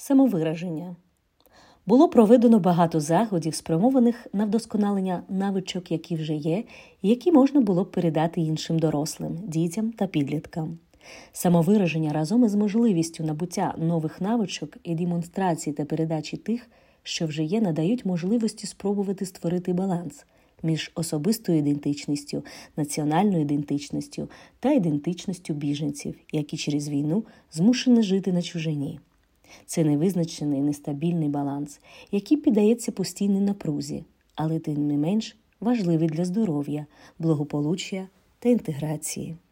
Самовираження. Було проведено багато заходів, спрямованих на вдосконалення навичок, які вже є, і які можна було б передати іншим дорослим, дітям та підліткам. Самовираження разом із можливістю набуття нових навичок і демонстрації та передачі тих, що вже є, надають можливості спробувати створити баланс між особистою ідентичністю, національною ідентичністю та ідентичністю біженців, які через війну змушені жити на чужині. Це невизначений, нестабільний баланс, який піддається постійній напрузі, але тим не менш важливий для здоров'я, благополуччя та інтеграції.